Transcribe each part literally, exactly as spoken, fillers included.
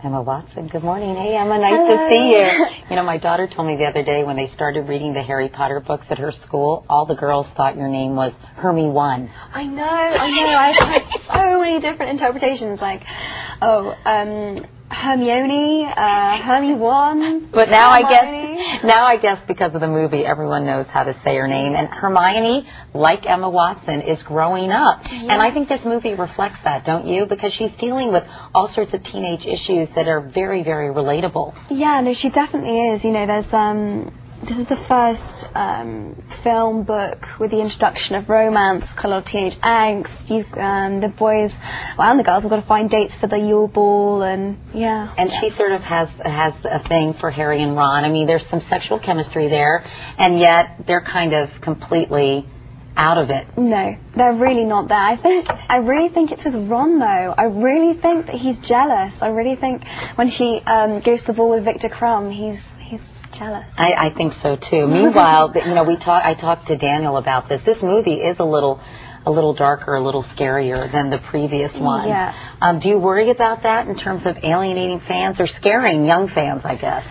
Emma Watson. Good morning. Hey, Emma. Nice Hello. to see you. You know, my daughter told me the other day when they started reading the Harry Potter books at her school, all the girls thought your name was Hermie One. I know, I know. I've had so many different interpretations, like, oh, um, Hermione, uh, Hermie One. But now Hermione. I guess, now I guess because of the movie, everyone knows how to say her name. And Hermione, like Emma Watson, is growing up. Yeah. And I think this movie reflects that, don't you? Because she's dealing with all sorts of teenage issues that are very, very relatable. Yeah, no, she definitely is. You know, there's, um, this is the first um, film book with the introduction of romance, kind of teenage angst. You've, um, the boys, well, and the girls have got to find dates for the Yule Ball, and yeah. And yeah. she sort of has has a thing for Harry and Ron. I mean, there's some sexual chemistry there, and yet they're kind of completely out of it. No, they're really not there. I think, I really think it's with Ron, though. I really think that he's jealous. I really think when she um, goes to the ball with Victor Crumb, he's he's jealous. I, I think so too. Meanwhile, you know, we talk. I talked to Daniel about this. This movie is a little, a little darker, a little scarier than the previous one. Yeah. Um, do you worry about that in terms of alienating fans or scaring young fans? I guess.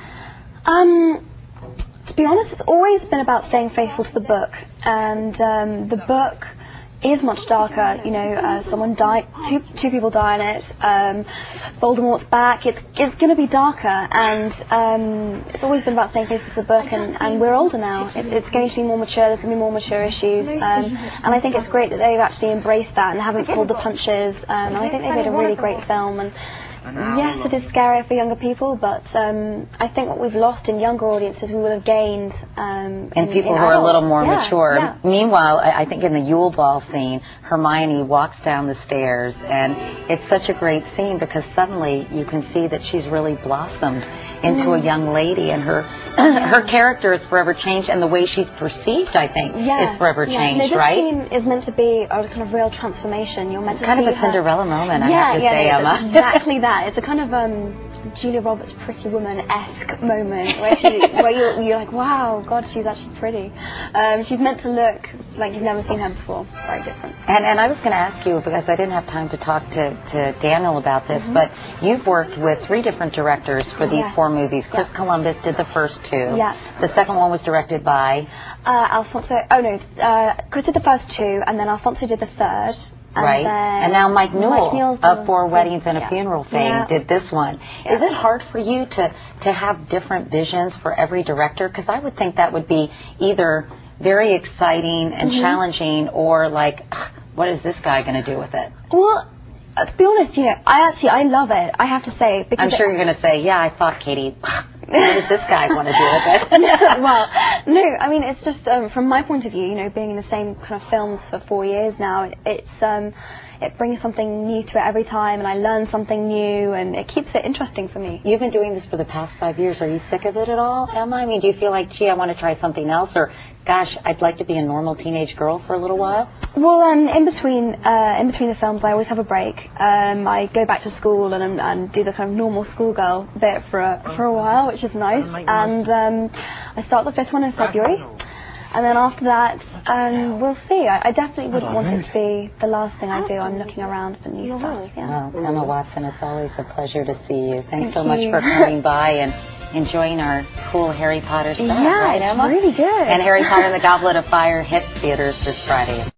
Um, to be honest, it's always been about staying faithful to the book, and um, the book is much darker. You know, uh, someone died, two two people die in it. Um, Voldemort's back. It's it's going to be darker, and um, it's always been about staying faithful to the book. And, and we're older now. It, it's going to be more mature. There's going to be more mature issues, um, and I think it's great that they've actually embraced that and haven't pulled the punches. Um, and I think they made a really great film. And yes, it is scary for younger people, but um, I think what we've lost in younger audiences we will have gained um, and in, people in who are a little more yeah, mature. Yeah. Meanwhile, I, I think in the Yule Ball scene, Hermione walks down the stairs, and it's such a great scene because suddenly you can see that she's really blossomed into mm. a young lady, and her yeah. her character is forever changed, and the way she's perceived, I think, yeah. is forever yeah. changed, no, this right? scene is meant to be a kind of real transformation. You're meant to kind see of a Cinderella her. moment, I yeah, have to yeah, say, no, Emma. It's exactly that. It's a kind of um, Julia Roberts Pretty Woman-esque moment where she, where you're, you're like, wow, God, she's actually pretty. Um, she's meant to look like you've never seen her before. Very different. And and I was going to ask you, because I didn't have time to talk to, to Daniel about this, mm-hmm. but you've worked with three different directors for these yeah. four movies. Chris yeah. Columbus did the first two. Yeah. The second one was directed by? Uh, Alfonso, oh no, uh, Chris did the first two, and then Alfonso did the third. And right. And now Mike Newell Mike of Four Weddings and yeah. a Funeral fame yeah. did this one. Yeah. Is it hard for you to, to have different visions for every director? Because I would think that would be either very exciting and mm-hmm. challenging, or like, what is this guy going to do with it? Well, uh, to be honest, you know, I actually, I love it, I have to say. Because I'm sure it, you're going to say, yeah, I thought, Katie, what does this guy want to do with it? Well, no, I mean, it's just, um, from my point of view, you know, being in the same kind of films for four years now, it, it's, um, it brings something new to it every time, and I learn something new, and it keeps it interesting for me. You've been doing this for the past five years. Are you sick of it at all, Emma? I mean, do you feel like, gee, I want to try something else, or, gosh, I'd like to be a normal teenage girl for a little while? Well, um, in between, uh, in between the films, I always have a break. Um, I go back to school and, and do the kind of normal schoolgirl bit for a, for a while, which is nice. And um, I start the fifth one in February. And then after that, um, we'll see. I, I definitely wouldn't want it to be the last thing I do. I'm looking around for new stuff. Yeah. Well, Emma Watson, it's always a pleasure to see you. Thanks Thank so you. much for coming by and enjoying our cool Harry Potter stuff, yeah, right, Emma? It's really good. And Harry Potter and the Goblet of Fire hits theaters this Friday.